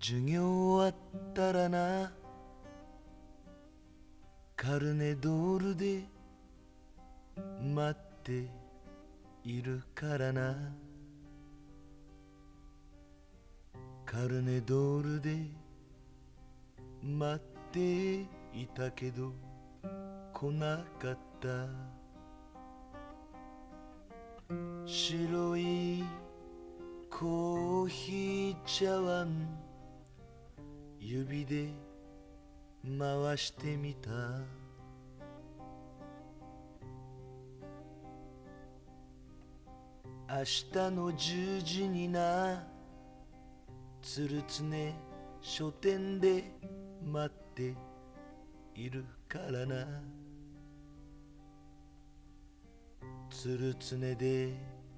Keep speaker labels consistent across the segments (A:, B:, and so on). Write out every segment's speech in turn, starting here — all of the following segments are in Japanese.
A: 授業終わったらな、カルネドールで待っているからな。カルネドールで待っていたけど来なかった。白いコーヒー茶碗指で回してみた。明日の10時にな、鶴常書店で待っているからな。鶴常で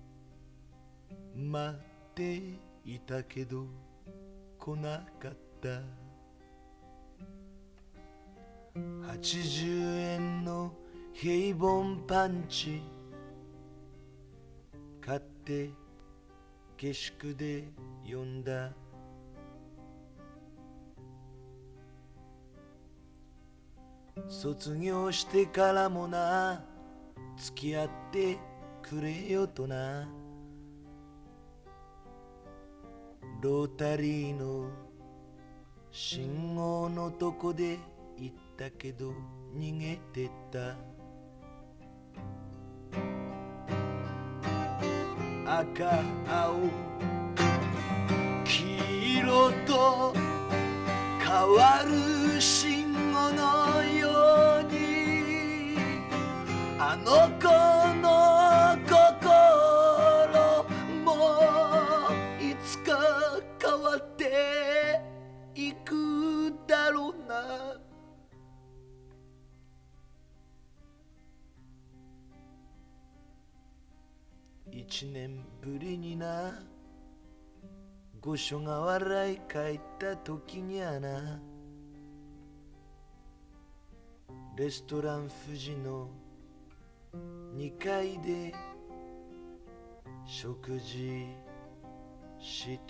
A: 待っていたけど来なかった。80円の平凡パンチ買って下宿で読んだ。卒業してからもな、付き合ってくれよとな。ロータリーの信号のとこで言ったけど逃げてった。赤青黄色と変わる信号のように、あの子の心もいつか変わっていくだろうな。1年ぶりにな、御所が笑い返った時にはな、レストラン富士の2階で食事した。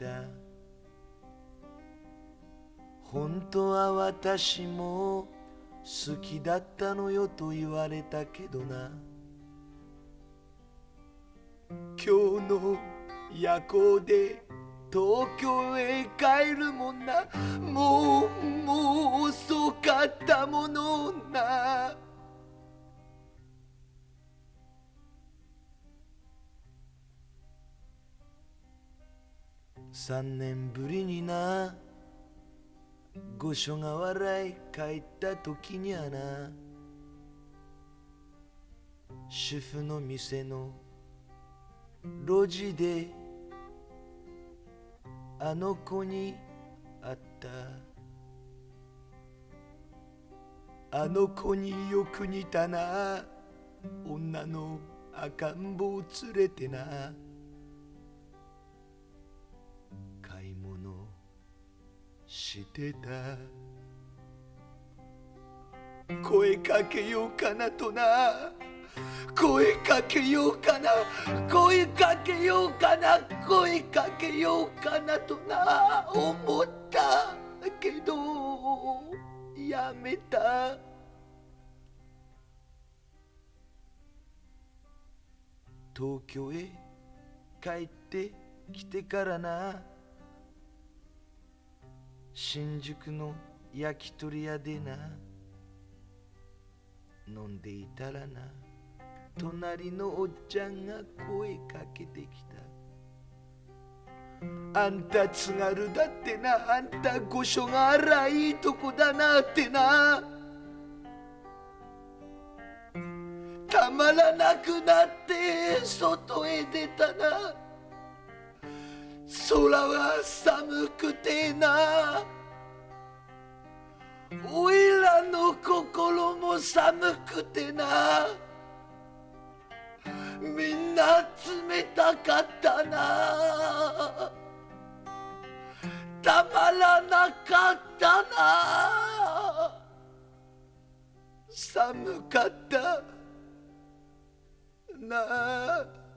A: 本当は私も好きだったのよと言われたけどな。今日の夜行で東京へ帰るもんな。もう遅かったものな。3年ぶりにな、御所が笑い返った時にはな、主婦の店の路地であの子に会った。あの子によく似たな、女の赤ん坊を連れてな。買い物してた。声かけようかなとな、声かけようかな、声かけようかな、声かけようかなとな思ったけどやめた。東京へ帰ってきてからな、新宿の焼き鳥屋でな飲んでいたらな、隣のおっちゃんが声かけてきた。あんた津軽だってな、あんた御所が荒いとこだなってな。たまらなくなって外へ出たな。空は寒くてな、おいらの心も寒くてな、みんな冷たかったな。たまらなかったな。寒かったな。